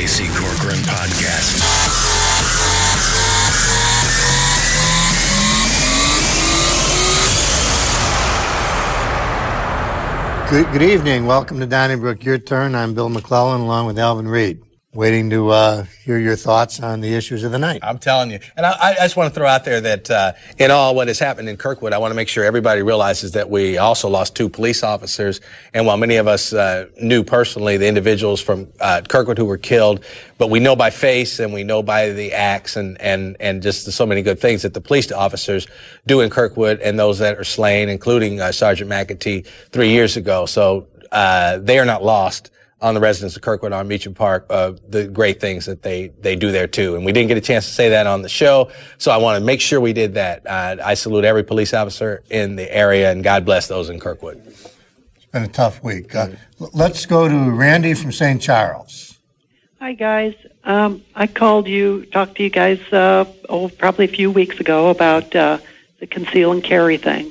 J.C. Corcoran Podcast. Good evening. Welcome to Donnybrook Your Turn. I'm Bill McClellan along with Alvin Reed. Waiting to hear your thoughts on the issues of the night. I'm telling you. And I just want to throw out there that in all what has happened in Kirkwood, I want to make sure everybody realizes that we also lost 2 police officers. And while many of us knew personally the individuals from Kirkwood who were killed, but we know by face and we know by the acts and just so many good things that the police officers do in Kirkwood and those that are slain, including Sergeant McAtee 3 years ago. So they are not lost on the residents of Kirkwood on Meacham Park, the great things that they do there too. And we didn't get a chance to say that on the show, so I want to make sure we did that. I salute every police officer in the area, and God bless those in Kirkwood. It's been a tough week. Let's go to Randy from St. Charles. Hi, guys. I talked to you guys, probably a few weeks ago about the conceal and carry thing.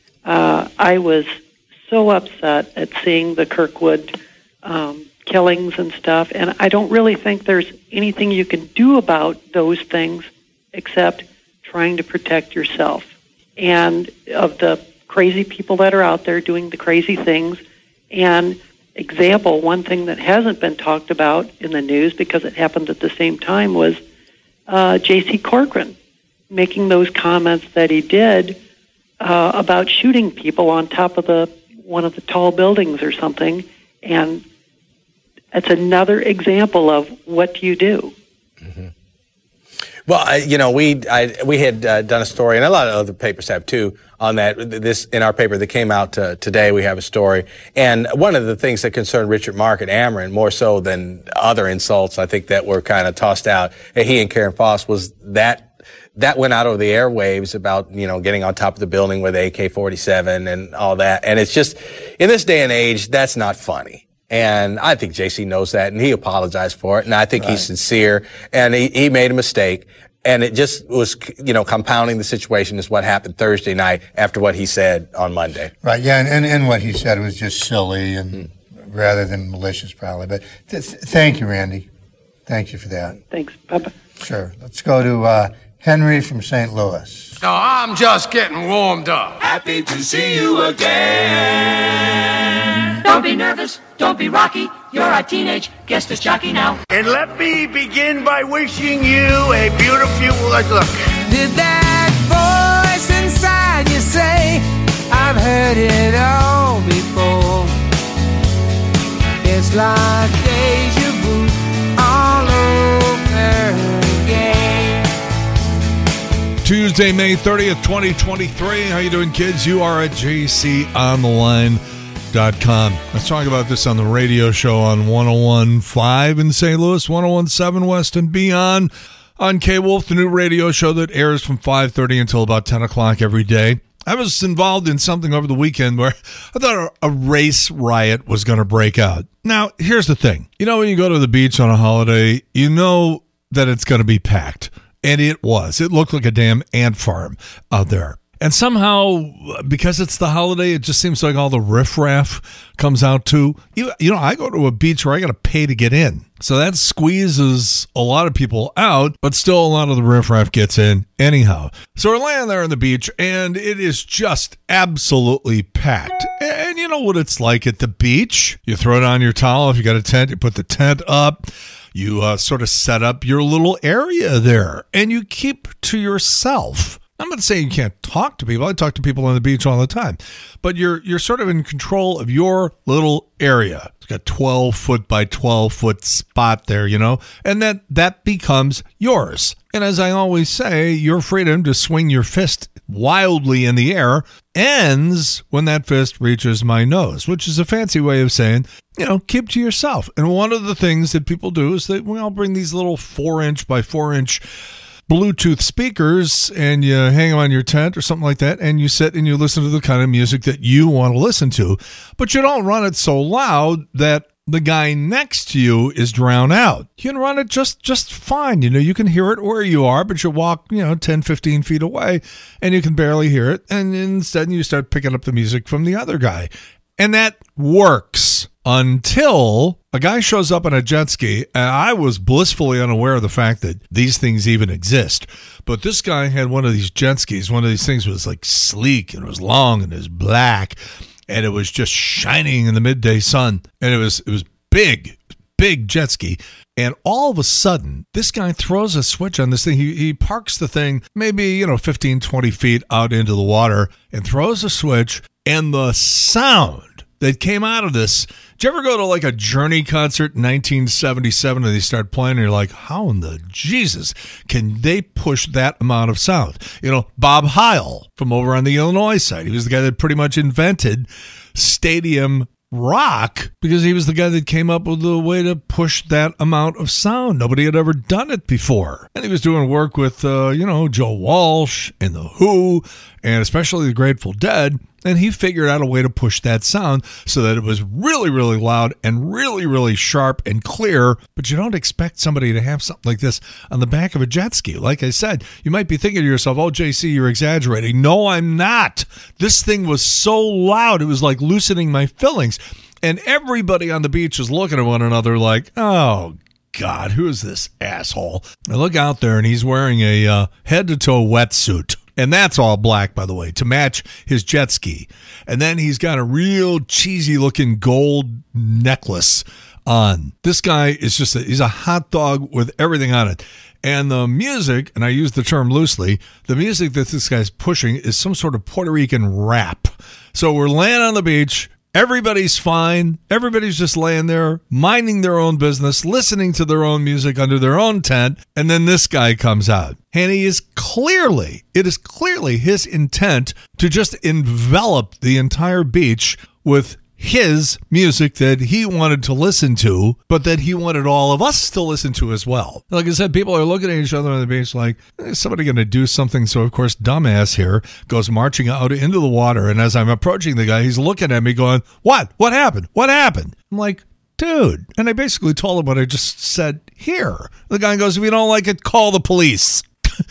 I was so upset at seeing the Kirkwood killings and stuff, and I don't really think there's anything you can do about those things except trying to protect yourself and of the crazy people that are out there doing the crazy things. And one thing that hasn't been talked about in the news because it happened at the same time was J.C. Corcoran making those comments that he did about shooting people on top of one of the tall buildings or something. And that's another example of what do you do. Mm-hmm. Well, we had done a story, and a lot of other papers have too, on that. This in our paper that came out today, we have a story. And one of the things that concerned Richard Mark at Ameren, more so than other insults, I think that were kind of tossed out, he and Karen Foss, was that went out over the airwaves about, getting on top of the building with AK-47 and all that. And it's just, in this day and age, that's not funny. And I think JC knows that, and he apologized for it. And I think he's sincere, and he made a mistake. And it just was, compounding the situation is what happened Thursday night after what he said on Monday. Right, yeah, and what he said was just silly and rather than malicious probably. But thank you, Randy. Thank you for that. Thanks. Bye-bye. Sure. Let's go to Henry from St. Louis. No, I'm just getting warmed up. Happy to see you again. Don't be nervous. Don't be rocky. You're a teenage guest disc jockey now. And let me begin by wishing you a beautiful look. Did that voice inside you say, I've heard it all before? It's like deja vu all over again. Tuesday, May 30th, 2023. How you doing, kids? You are at jconline.com. Let's talk about this on the radio show on 101.5 in St. Louis, 101.7 West and beyond. On K-Wolf, the new radio show that airs from 5:30 until about 10 o'clock every day. I was involved in something over the weekend where I thought a race riot was going to break out. Now, here's the thing. When you go to the beach on a holiday, you know that it's going to be packed. And it was. It looked like a damn ant farm out there. And somehow, because it's the holiday, it just seems like all the riffraff comes out too. I go to a beach where I got to pay to get in. So that squeezes a lot of people out, but still a lot of the riffraff gets in anyhow. So we're laying there on the beach, and it is just absolutely packed. And you know what it's like at the beach. You throw down your towel. If you got a tent, you put the tent up. You sort of set up your little area there, and you keep to yourself. I'm not saying you can't talk to people. I talk to people on the beach all the time. But you're sort of in control of your little area. It's got 12-foot by 12-foot spot there, and that becomes yours. And as I always say, your freedom to swing your fist wildly in the air ends when that fist reaches my nose, which is a fancy way of saying, keep to yourself. And one of the things that people do is that we all bring these little 4-inch by 4-inch Bluetooth speakers, and you hang them on your tent or something like that, and you sit and you listen to the kind of music that you want to listen to, but you don't run it so loud that the guy next to you is drowned out. You can run it just fine. You can hear it where you are, but you walk, 10, 15 feet away, and you can barely hear it, and instead you start picking up the music from the other guy. And that works until A guy shows up on a jet ski, and I was blissfully unaware of the fact that these things even exist. But this guy had one of these jet skis. One of these things was like sleek, and it was long, and it was black, and it was just shining in the midday sun. And it was big jet ski. And all of a sudden, this guy throws a switch on this thing. He parks the thing maybe, 15, 20 feet out into the water and throws a switch, and the sound that came out of this. Did you ever go to like a Journey concert in 1977 and they start playing and you're like, how in the Jesus can they push that amount of sound? Bob Heil from over on the Illinois side. He was the guy that pretty much invented stadium rock because he was the guy that came up with the way to push that amount of sound. Nobody had ever done it before. And he was doing work with, Joe Walsh and The Who and especially the Grateful Dead. And he figured out a way to push that sound so that it was really, really loud and really, really sharp and clear. But you don't expect somebody to have something like this on the back of a jet ski. Like I said, you might be thinking to yourself, oh, JC, you're exaggerating. No, I'm not. This thing was so loud, it was like loosening my fillings. And everybody on the beach is looking at one another like, oh, God, who is this asshole? I look out there, and he's wearing a head-to-toe wetsuit. And that's all black, by the way, to match his jet ski. And then he's got a real cheesy-looking gold necklace on. This guy is he's a hot dog with everything on it. And the music, and I use the term loosely, the music that this guy's pushing is some sort of Puerto Rican rap. So we're laying on the beach. Everybody's fine. Everybody's just laying there, minding their own business, listening to their own music under their own tent. And then this guy comes out. And it is clearly his intent to just envelop the entire beach with his music that he wanted to listen to, but that he wanted all of us to listen to as well. Like I said, people are looking at each other on the beach like, is somebody going to do something? So, of course, dumbass here goes marching out into the water. And as I'm approaching the guy, he's looking at me going, what? What happened? What happened? I'm like, dude. And I basically told him what I just said here. The guy goes, if you don't like it, call the police.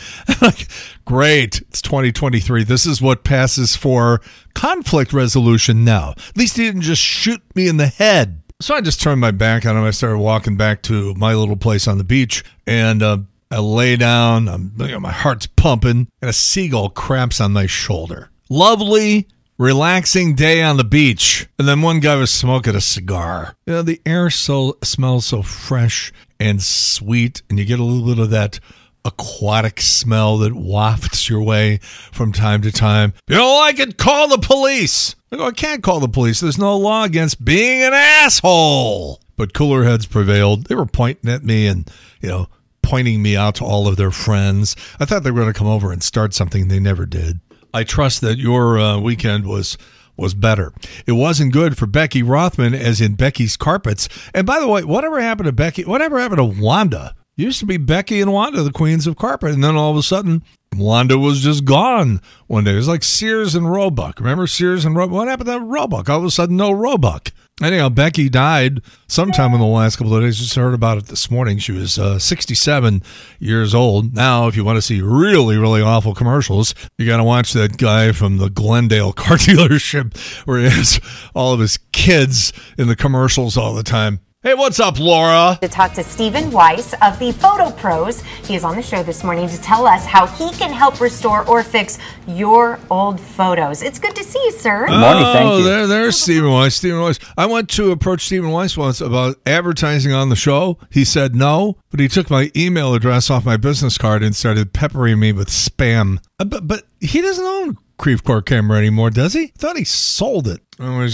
Like, great, it's 2023. This is what passes for conflict resolution now. At least he didn't just shoot me in the head. So I just turned my back on him. I started walking back to my little place on the beach, and I lay down. My heart's pumping, and a seagull craps on my shoulder. Lovely, relaxing day on the beach. And then one guy was smoking a cigar. The air smells so fresh and sweet, and you get a little bit of that aquatic smell that wafts your way from time to time. If you don't like it, call the police. I go, I can't call the police. There's no law against being an asshole. But cooler heads prevailed. They were pointing at me and, pointing me out to all of their friends. I thought they were going to come over and start something. They never did. I trust that your weekend was better. It wasn't good for Becky Rothman, as in Becky's Carpets. And by the way, whatever happened to Becky? Whatever happened to Wanda? Used to be Becky and Wanda, the queens of carpet. And then all of a sudden, Wanda was just gone one day. It was like Sears and Roebuck. Remember Sears and Roebuck? What happened to Roebuck? All of a sudden, no Roebuck. Anyhow, Becky died sometime in the last couple of days. Just heard about it this morning. She was 67 years old. Now, if you want to see really, really awful commercials, you got to watch that guy from the Glendale car dealership where he has all of his kids in the commercials all the time. Hey, what's up, Laura? To talk to Stephen Weiss of the Photo Pros. He is on the show this morning to tell us how he can help restore or fix your old photos. It's good to see you, sir. Good morning, thank you. There's Stephen Weiss. I went to approach Stephen Weiss once about advertising on the show. He said no, but he took my email address off my business card and started peppering me with spam. But he doesn't own Creve Coeur Camera anymore, does he? I thought he sold it.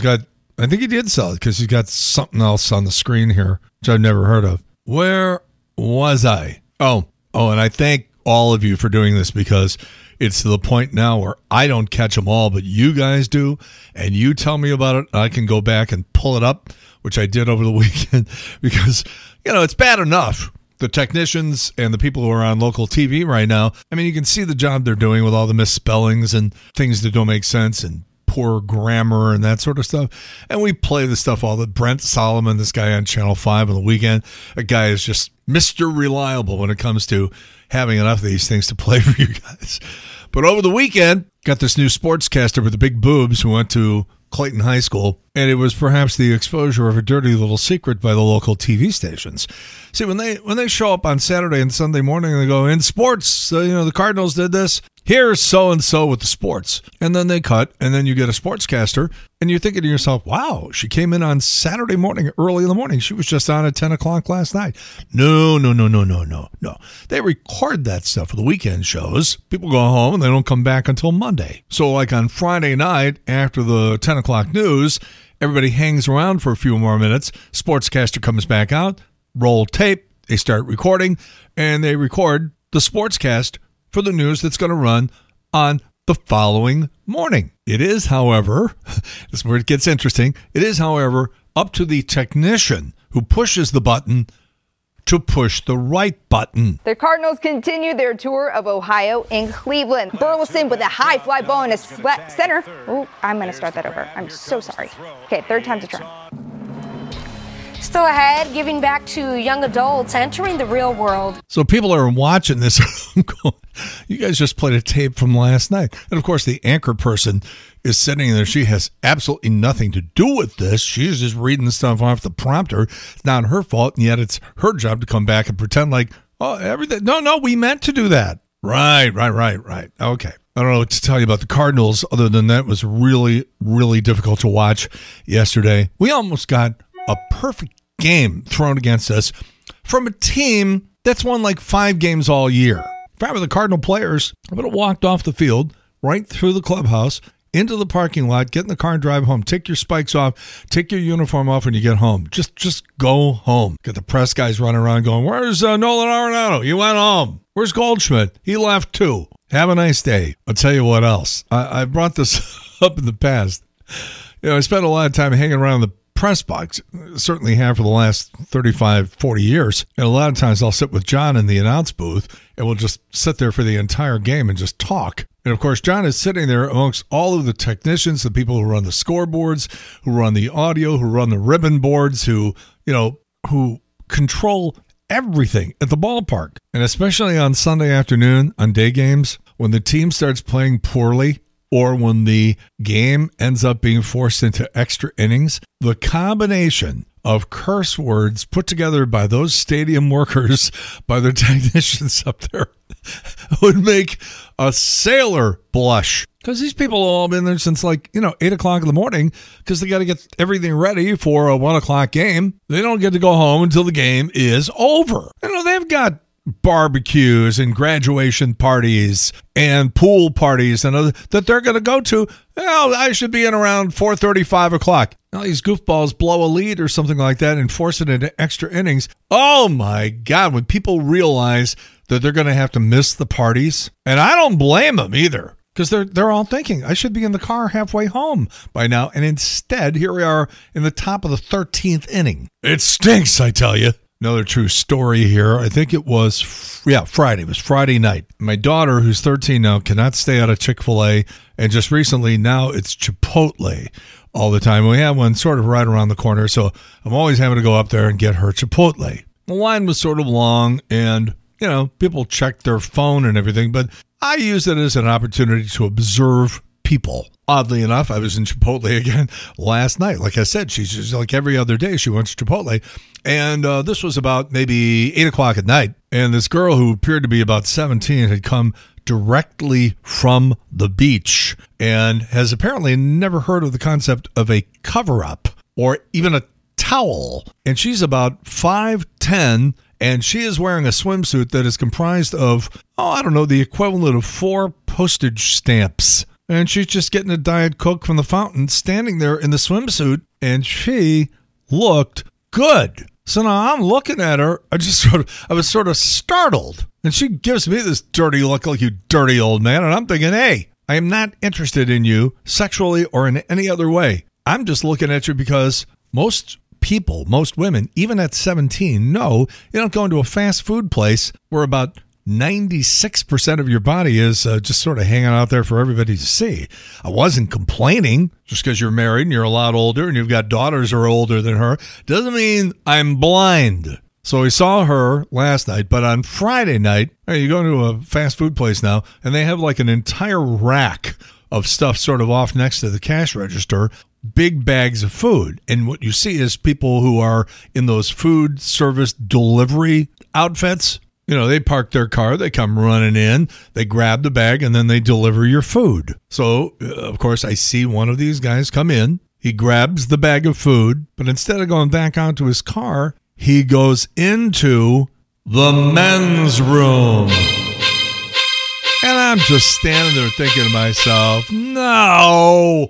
I think he did sell it because he's got something else on the screen here, which I've never heard of. Where was I? Oh, and I thank all of you for doing this because it's to the point now where I don't catch them all, but you guys do, and you tell me about it. I can go back and pull it up, which I did over the weekend because, it's bad enough. The technicians and the people who are on local TV right now, I mean, you can see the job they're doing with all the misspellings and things that don't make sense and poor grammar and that sort of stuff. And we play the stuff all the Brent Solomon, this guy on Channel 5 on the weekend. A guy is just Mr. Reliable when it comes to having enough of these things to play for you guys. But over the weekend, got this new sportscaster with the big boobs who went to Clayton High School, and it was perhaps the exposure of a dirty little secret by the local TV stations. See, when they show up on Saturday and Sunday morning, they go, in sports, the Cardinals did this. Here's so-and-so with the sports. And then they cut, and then you get a sportscaster, and you're thinking to yourself, wow, she came in on Saturday morning, early in the morning. She was just on at 10 o'clock last night. No. They record that stuff for the weekend shows. People go home, and they don't come back until Monday. So like on Friday night, after the 10 o'clock news, everybody hangs around for a few more minutes. Sportscaster comes back out, roll tape, they start recording, and they record the sportscast for the news that's going to run on the following morning. It is, however, this is where it gets interesting, it is, however, up to the technician who pushes the button to push the right button. The Cardinals continue their tour of Ohio and Cleveland. Burleson with a high fly ball in a center. Oh, I'm going to start that over. I'm so sorry. Okay, third time's a charm. Still ahead, giving back to young adults entering the real world. So people are watching this. You guys just played a tape from last night. And of course, the anchor person is sitting there. She has absolutely nothing to do with this. She's just reading stuff off the prompter. It's not her fault. And yet it's her job to come back and pretend like, oh, everything. No, we meant to do that. Right. Okay. I don't know what to tell you about the Cardinals other than that was really, really difficult to watch yesterday. We almost got a perfect game thrown against us from a team that's won like 5 games all year. If I were the Cardinal players, I would have walked off the field, right through the clubhouse, into the parking lot, get in the car and drive home. Take your spikes off, take your uniform off when you get home. Just go home. Get the press guys running around going, where's Nolan Arenado? He went home. Where's Goldschmidt? He left too. Have a nice day. I'll tell you what else. I brought this up in the past. I spent a lot of time hanging around the press box, certainly have for the last 35, 40 years. And a lot of times I'll sit with John in the announce booth and we'll just sit there for the entire game and just talk. And of course, John is sitting there amongst all of the technicians, the people who run the scoreboards, who run the audio, who run the ribbon boards, who control everything at the ballpark. And especially on Sunday afternoon, on day games, when the team starts playing poorly, or when the game ends up being forced into extra innings, the combination of curse words put together by those stadium workers, by the technicians up there, would make a sailor blush. Because these people have all been there since 8 o'clock in the morning because they got to get everything ready for a 1 o'clock game. They don't get to go home until the game is over. They've got barbecues and graduation parties and pool parties and other that they're going to go to. I should be in around 4:30, 5 o'clock. Now these goofballs blow a lead or something like that and force it into extra innings. Oh my God, when people realize that they're going to have to miss the parties, and I don't blame them either, because they're all thinking, I should be in the car halfway home by now, and instead, here we are in the top of the 13th inning. It stinks, I tell you. Another true story here. I think it was, Friday. It was Friday night. My daughter, who's 13 now, cannot stay out of Chick-fil-A. And just recently, now it's Chipotle all the time. We have one sort of right around the corner, so I'm always having to go up there and get her Chipotle. The line was sort of long, and, people checked their phone and everything, but I used it as an opportunity to observe people. Oddly enough, I was in Chipotle again last night. Like I said, she's just like every other day she went to Chipotle. And this was about maybe 8 o'clock at night. And this girl who appeared to be about 17 had come directly from the beach and has apparently never heard of the concept of a cover-up or even a towel. And she's about 5'10", and she is wearing a swimsuit that is comprised of, the equivalent of 4 postage stamps. And she's just getting a Diet Coke from the fountain, standing there in the swimsuit, and she looked good. So now I'm looking at her. I was sort of startled. And she gives me this dirty look, like, you dirty old man. And I'm thinking, hey, I am not interested in you sexually or in any other way. I'm just looking at you because most people, most women, even at 17, know you don't go into a fast food place where about 96% of your body is just sort of hanging out there for everybody to see. I wasn't complaining. Just because you're married and you're a lot older and you've got daughters who are older than her doesn't mean I'm blind. So we saw her last night, but on Friday night, you go to a fast food place now, and they have like an entire rack of stuff sort of off next to the cash register big bags of food. And what you see is people who are in those food service delivery outfits. You know, they park their car, they come running in, they grab the bag, and then they deliver your food. So, of course, I see one of these guys come in. He grabs the bag of food, but instead of going back out to his car, he goes into the men's room. And I'm just standing there thinking to myself, no.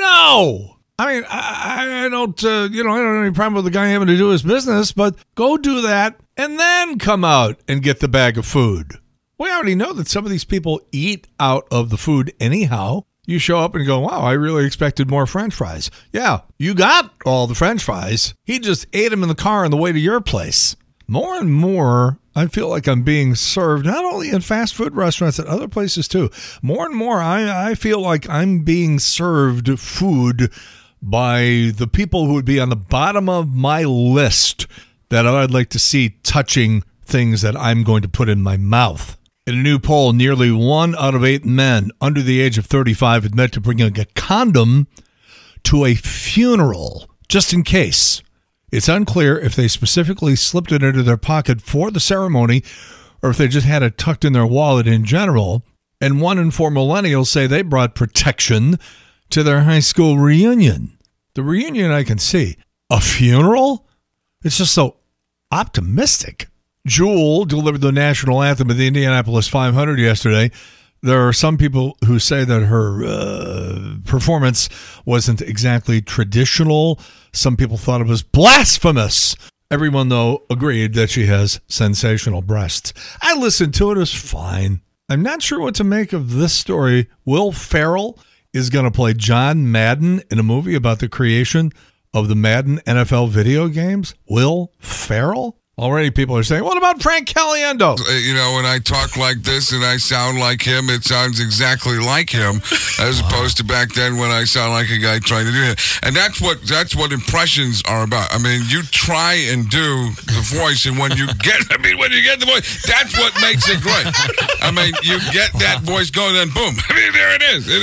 I mean, I don't, I don't have any problem with the guy having to do his business, but go do that and then come out and get the bag of food. We already know that some of these people eat out of the food anyhow. You show up and go, wow, I really expected more French fries. Yeah, you got all the French fries. He just ate them in the car on the way to your place. More and more, I feel like I'm being served, not only in fast food restaurants, at other places too. More and more, I feel like I'm being served food by the people who would be on the bottom of my list that I'd like to see touching things that I'm going to put in my mouth. In a new poll, nearly 1 out of 8 men under the age of 35 admit to bringing a condom to a funeral, just in case. It's unclear if they specifically slipped it into their pocket for the ceremony or if they just had it tucked in their wallet in general. And 1 in 4 millennials say they brought protection to their high school reunion. The reunion I can see. A funeral? It's just so optimistic. Jewel delivered the national anthem at the Indianapolis 500 yesterday. There are some people who say that her performance wasn't exactly traditional. Some people thought it was blasphemous. Everyone, though, agreed that she has sensational breasts. I listened to it. It was fine. I'm not sure what to make of this story. Will Ferrell is going to play John Madden in a movie about the creation of the Madden NFL video games. Will Ferrell? Already people are saying, what about Frank Caliendo? You know, when I talk like this and I sound like him, it sounds exactly like him, as opposed to back then when I sound like a guy trying to do it. And that's what impressions are about. I mean, you try and do the voice, and when you get the voice, that's what makes it great. I mean, you get that voice going, and boom, there it is.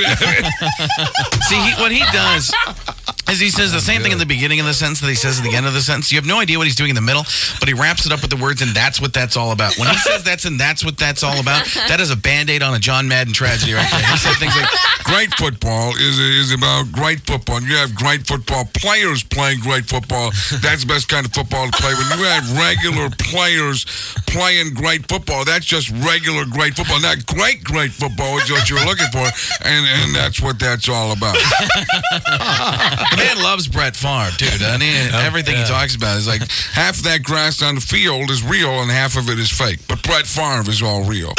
See, what he does is he says the same thing in the beginning of the sentence that he says at the end of the sentence. You have no idea what he's doing in the middle, but he wraps it up with the words, and that's what that's all about. When he says that's what that's all about, that is a Band-Aid on a John Madden tragedy right there. He said things like, great football is about great football. And you have great football players playing great football. That's the best kind of football to play. When you have regular players playing great football, that's just regular great football. Not great football is what you're looking for, and that's what that's all about. The man loves Brett Favre, too, doesn't he? Everything he talks about is like half that grass on the field is real and half of it is fake. But Brett Favre is all real.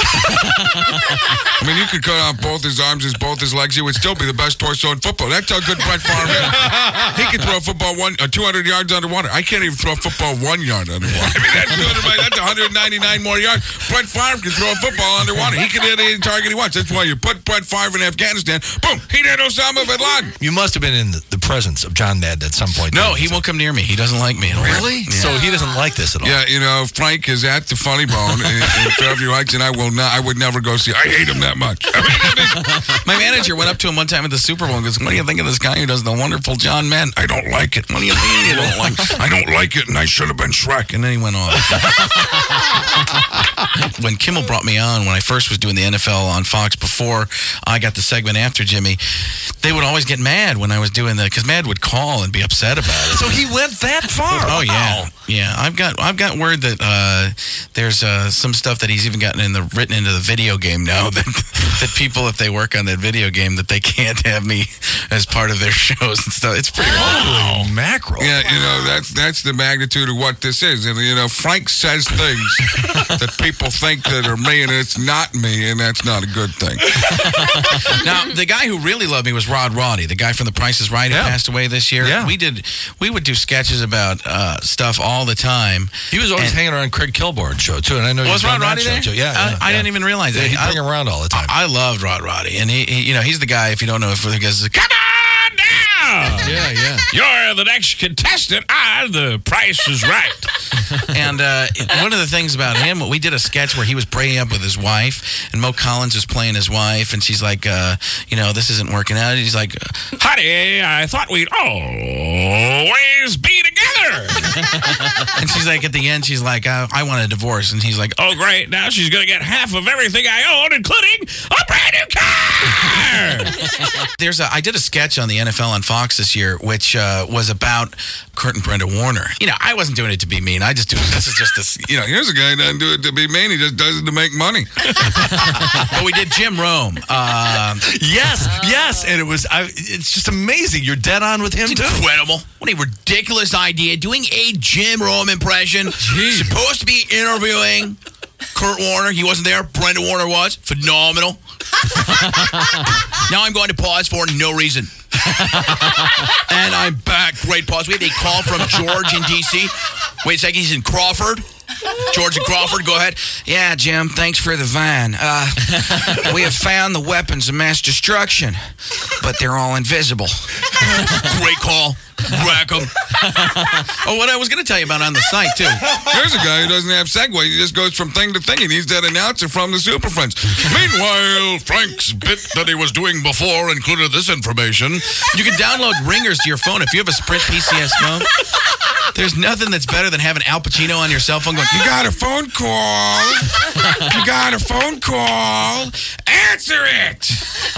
I mean, you could cut off both his arms, both his legs. He would still be the best torso in football. That's how good Brett Favre is. He could throw a football 200 yards underwater. I can't even throw a football 1 yard underwater. I mean, that's 199 more yards. Brett Favre can throw a football underwater. He can hit any target he wants. That's why you put Brett Favre in Afghanistan. Boom, he did Osama bin Laden. You must have been in the presence of John Madden at some point. No, he won't come near me. He doesn't like me. Really? Yeah. So he doesn't like this at all. Yeah, you know, Frank is at the Funny Bone in Fairview Heights, and I would never go see. I hate him that much. My manager went up to him one time at the Super Bowl and goes, what do you think of this guy who does the wonderful John Madden? I don't like it. What do you mean you don't like it? I don't like it, and I should have been Shrek. And then he went on. When Kimmel brought me on, when I first was doing the NFL on Fox before I got the segment after Jimmy, they would always get mad when I was doing that, because Mad would call and be upset about it. So he went that far? Oh, yeah. Yeah, I've got word that there's some stuff that he's even gotten written into the video game now that people, if they work on that video game, that they can't have me as part of their shows and stuff. It's pretty holy mackerel. Yeah, you know, that's the magnitude of what this is. And, you know, Frank says things that people think that are me, and it's not me, and that's not a good thing. Now, the guy who really loved me was Rod Roddy, the guy from The Price is Right, who passed away this year. Yeah. We would do sketches about stuff all the time. He was always hanging around Craig Kilborn's show, too. And I know was Rod Roddy there? Too. Yeah, I didn't even realize that. He'd bring him around all the time. I loved Rod Roddy. And he you know, he's the guy, if you don't know, he goes, come on down! Yeah. You're the next contestant on The Price is Right. And And one of the things about him, we did a sketch where he was breaking up with his wife, and Mo Collins was playing his wife, and she's like, this isn't working out. And he's like, honey, I thought we'd always be together. And she's like, at the end, she's like, I want a divorce. And he's like, oh, great. Now she's going to get half of everything I own, including a brand new car. I did a sketch on the NFL on Fox this year, which was about Kurt and Brenda Warner. I wasn't doing it to be mean. I just do it. This is just this. Here's a guy who doesn't do it to be mean. He just does it to make money. But we did Jim Rome. Yes, and it's just amazing. You're dead on with him too. Incredible. What a ridiculous idea. Doing a Jim Rome impression. Jeez. Supposed to be interviewing Kurt Warner. He wasn't there. Brenda Warner was. Phenomenal. Now I'm going to pause for no reason. And I'm back. Great pause. We had a call from George in D.C. Wait a second. He's in Crawford. George and Crawford, go ahead. Yeah, Jim, thanks for the vine. We have found the weapons of mass destruction, but they're all invisible. Great call. Rack them. What I was going to tell you about on the site, too. Here's a guy who doesn't have segue. He just goes from thing to thing. He needs that announcer from the Super Friends. Meanwhile, Frank's bit that he was doing before included this information. You can download ringers to your phone if you have a Sprint PCS phone. There's nothing that's better than having Al Pacino on your cell phone going, you got a phone call. You got a phone call. Answer it.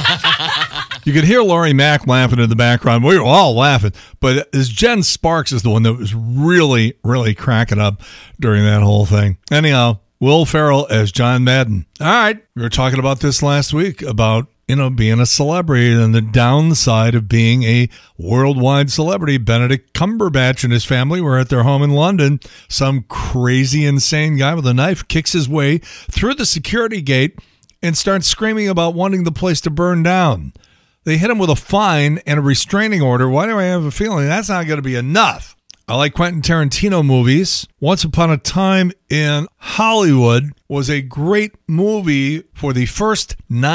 You could hear Laurie Mack laughing in the background. We were all laughing. But as Jen Sparks is the one that was really, really cracking up during that whole thing. Anyhow, Will Ferrell as John Madden. All right. We were talking about this last week about being a celebrity and the downside of being a worldwide celebrity. Benedict Cumberbatch and his family were at their home in London. Some crazy, insane guy with a knife kicks his way through the security gate and starts screaming about wanting the place to burn down. They hit him with a fine and a restraining order. Why do I have a feeling that's not going to be enough? I like Quentin Tarantino movies. Once Upon a Time in Hollywood was a great movie for the first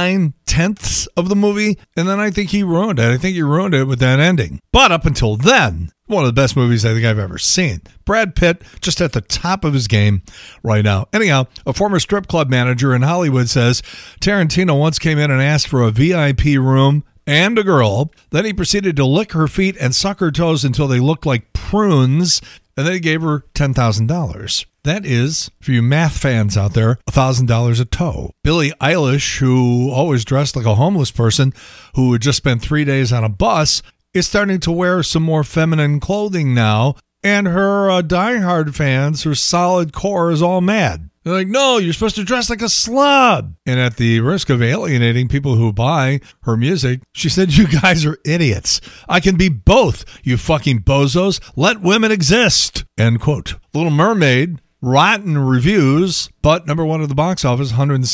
9/10 of the movie, and then I think he ruined it. I think he ruined it with that ending. But up until then, one of the best movies I think I've ever seen. Brad Pitt, just at the top of his game right now. Anyhow, a former strip club manager in Hollywood says Tarantino once came in and asked for a VIP room and a girl. Then he proceeded to lick her feet and suck her toes until they looked like prunes, and then he gave her $10,000. That is, for you math fans out there, $1,000 a toe. Billie Eilish, who always dressed like a homeless person who had just spent 3 days on a bus, is starting to wear some more feminine clothing now, and her diehard fans, her solid core, is all mad. They're like, no, you're supposed to dress like a slob. And at the risk of alienating people who buy her music, she said, you guys are idiots. I can be both, you fucking bozos. Let women exist. End quote. Little Mermaid, rotten reviews, but number one at the box office,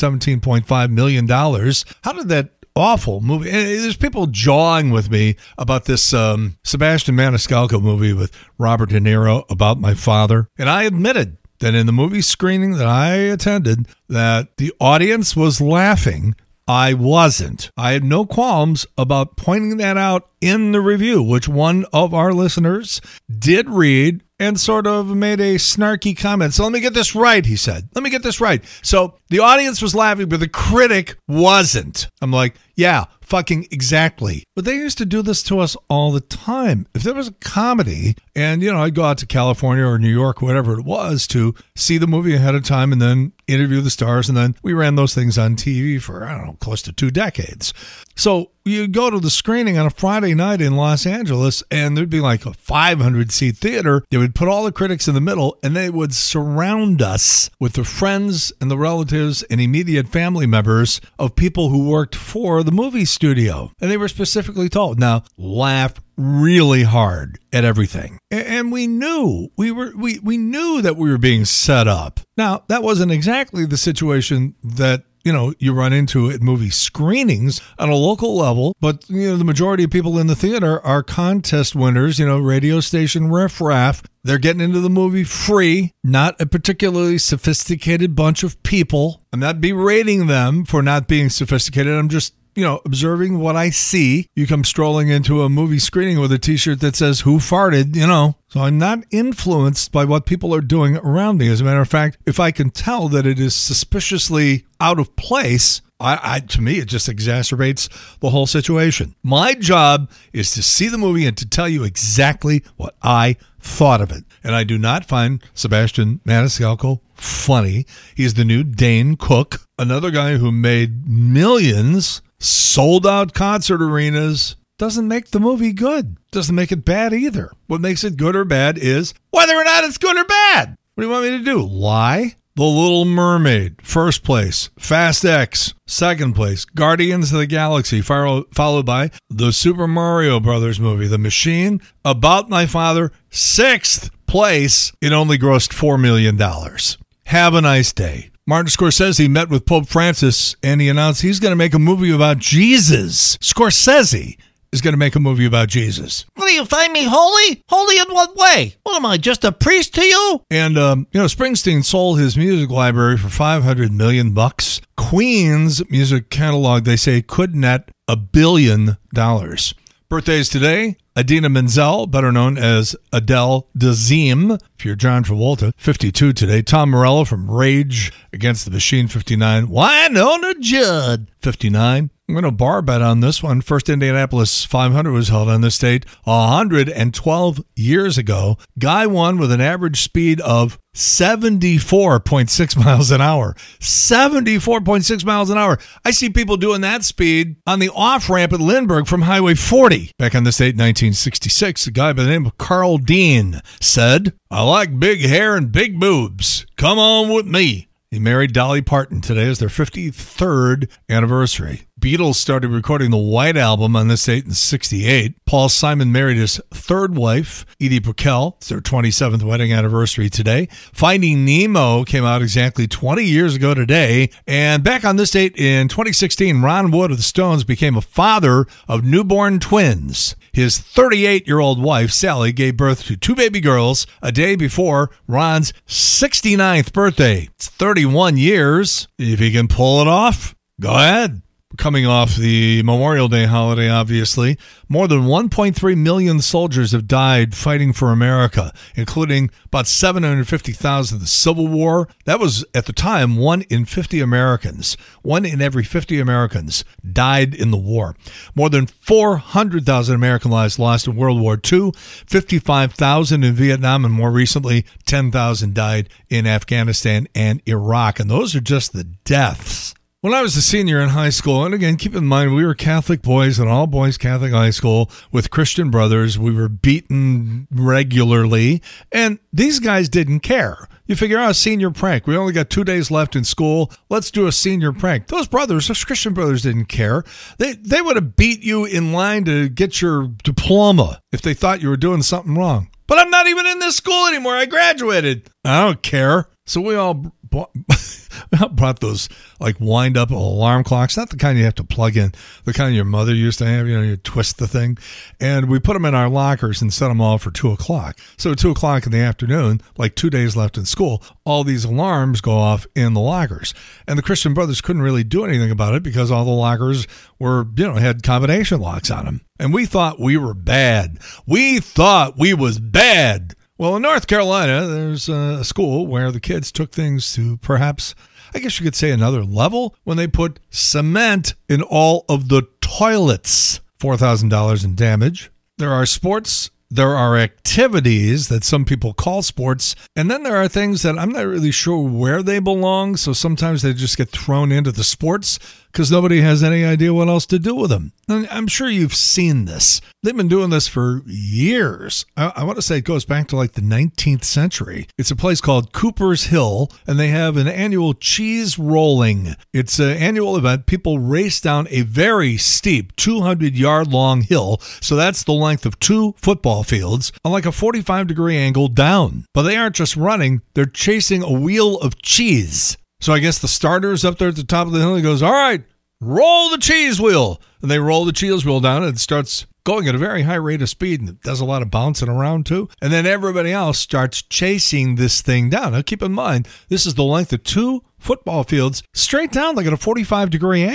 $117.5 million. How did that awful movie? And there's people jawing with me about this Sebastian Maniscalco movie with Robert De Niro about my father. And I admitted that in the movie screening that I attended, that the audience was laughing. I wasn't. I had no qualms about pointing that out in the review, which one of our listeners did read and sort of made a snarky comment. So let me get this right, he said. Let me get this right. So the audience was laughing, but the critic wasn't. I'm like, yeah, fucking exactly. But they used to do this to us all the time. If there was a comedy, and, I'd go out to California or New York, whatever it was, to see the movie ahead of time and then interview the stars, and then we ran those things on TV for, close to 2 decades. So you go to the screening on a Friday night in Los Angeles, and there'd be like a 500-seat theater. They would put all the critics in the middle, and they would surround us with the friends and the relatives and immediate family members of people who worked for the movie studio. And they were specifically told, now, laugh really hard at everything. And we knew we knew that we were being set up. Now, that wasn't exactly the situation that you run into at movie screenings on a local level, but the majority of people in the theater are contest winners, radio station riffraff. They're getting into the movie free, not a particularly sophisticated bunch of people. I'm not berating them for not being sophisticated. I'm just observing what I see. You come strolling into a movie screening with a t-shirt that says, "Who farted?" So I'm not influenced by what people are doing around me. As a matter of fact, if I can tell that it is suspiciously out of place, to me, it just exacerbates the whole situation. My job is to see the movie and to tell you exactly what I thought of it. And I do not find Sebastian Maniscalco funny. He's the new Dane Cook, another guy who made millions, sold out concert arenas. Doesn't make the movie good. Doesn't make it bad either. What makes it good or bad is whether or not it's good or bad. What do you want me to do? Lie? The Little Mermaid, first place. Fast X, second place. Guardians of the Galaxy, followed by the Super Mario Brothers movie. The Machine, About My Father, sixth place. It only grossed $4 million. Have a nice day. Martin Scorsese met with Pope Francis, and he announced he's going to make a movie about Jesus. Scorsese is going to make a movie about Jesus. What, do you find me holy? Holy in what way? What am I, just a priest to you? And, Springsteen sold his music library for $500 million. Queen's music catalog, they say, could net $1 billion. Birthdays today: Idina Menzel, better known as Adele Dazeem, if you're John Travolta, 52 today. Tom Morello from Rage Against the Machine, 59. Wynonna Judd, 59. I'm going to bar bet on this one. First Indianapolis 500 was held on this date 112 years ago. Guy won with an average speed of 74.6 miles an hour. 74.6 miles an hour. I see people doing that speed on the off-ramp at Lindbergh from Highway 40. Back on this date, 1966, a guy by the name of Carl Dean said, "I like big hair and big boobs. Come on with me." He married Dolly Parton. Today is their 53rd anniversary. Beatles started recording the White Album on this date in 1968. Paul Simon married his third wife, Edie Brickell. It's their 27th wedding anniversary today. Finding Nemo came out exactly 20 years ago today. And back on this date in 2016, Ron Wood of the Stones became a father of newborn twins. His 38-year-old wife, Sally, gave birth to two baby girls a day before Ron's 69th birthday. It's 31 years. If he can pull it off, go ahead. Coming off the Memorial Day holiday, obviously, more than 1.3 million soldiers have died fighting for America, including about 750,000 in the Civil War. That was, at the time, 1 in 50 Americans. 1 in every 50 Americans died in the war. More than 400,000 American lives lost in World War II, 55,000 in Vietnam, and more recently, 10,000 died in Afghanistan and Iraq. And those are just the deaths. When I was a senior in high school, and again, keep in mind, we were Catholic boys in all-boys Catholic high school with Christian brothers. We were beaten regularly, and these guys didn't care. You figure out a senior prank. We only got 2 days left in school. Let's do a senior prank. Those Christian brothers didn't care. They would have beat you in line to get your diploma if they thought you were doing something wrong. But I'm not even in this school anymore. I graduated. I don't care. So we all brought those like wind up alarm clocks, not the kind you have to plug in, the kind your mother used to have, you twist the thing. And we put them in our lockers and set them all for 2:00. So at 2:00 in the afternoon, like 2 days left in school, all these alarms go off in the lockers. And the Christian brothers couldn't really do anything about it because all the lockers were, had combination locks on them. And we thought we were bad. We thought we was bad. Well, in North Carolina, there's a school where the kids took things to perhaps, I guess you could say, another level when they put cement in all of the toilets. $4,000 in damage. There are sports. There are activities that some people call sports. And then there are things that I'm not really sure where they belong. So sometimes they just get thrown into the sports because nobody has any idea what else to do with them. And I'm sure you've seen this. They've been doing this for years. I want to say it goes back to like the 19th century. It's a place called Cooper's Hill, and they have an annual cheese rolling. It's an annual event. People race down a very steep 200-yard-long hill. So that's the length of 2 football fields on like a 45-degree angle down. But they aren't just running. They're chasing a wheel of cheese. So I guess the starter's up there at the top of the hill. He goes, all right, roll the cheese wheel. And they roll the cheese wheel down, and it starts going at a very high rate of speed, and it does a lot of bouncing around too. And then everybody else starts chasing this thing down. Now, keep in mind, this is the length of 2 football fields straight down like at a 45-degree angle.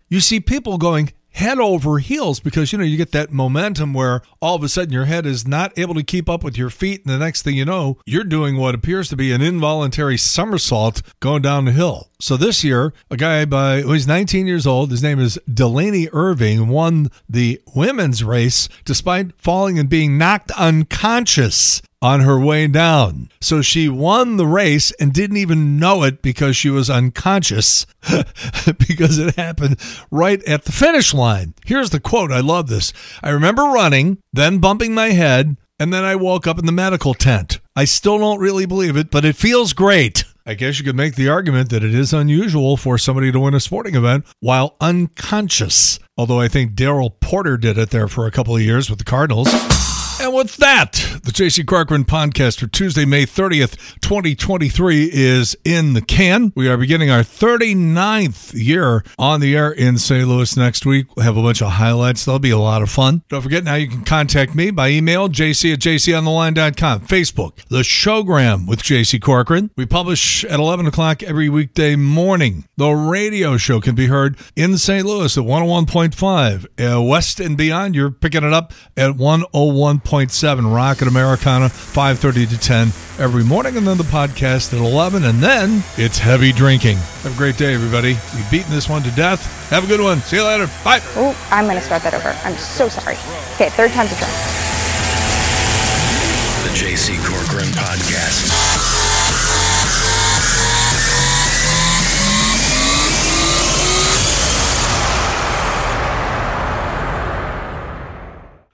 you see people going head over heels because, you get that momentum where all of a sudden your head is not able to keep up with your feet. And the next thing you know, you're doing what appears to be an involuntary somersault going down the hill. So this year, a guy who's 19 years old, his name is Delaney Irving, won the women's race despite falling and being knocked unconscious on her way down. So she won the race and didn't even know it because she was unconscious because it happened right at the finish line. Here's the quote. I love this. I remember running, then bumping my head, and then I woke up in the medical tent. I still don't really believe it, but it feels great. I guess you could make the argument that it is unusual for somebody to win a sporting event while unconscious. Although I think Darryl Porter did it there for a couple of years with the Cardinals. And with that, the J.C. Corcoran podcast for Tuesday, May 30th, 2023 is in the can. We are beginning our 39th year on the air in St. Louis next week. We'll have a bunch of highlights. That'll be a lot of fun. Don't forget, now you can contact me by email, jc@jcontheline.com. Facebook, The Showgram with J.C. Corcoran. We publish at 11 o'clock every weekday morning. The radio show can be heard in St. Louis at 101.5. West and beyond, you're picking it up at 101.7 Rocket Americana, 5:30 to 10 every morning, and then the podcast at 11, and then it's heavy drinking. Have a great day, everybody. We've beaten this one to death. Have a good one. See you later. Bye. Oh, I'm going to start that over. I'm so sorry. Okay, third time's a charm. The J.C. Corcoran Podcast.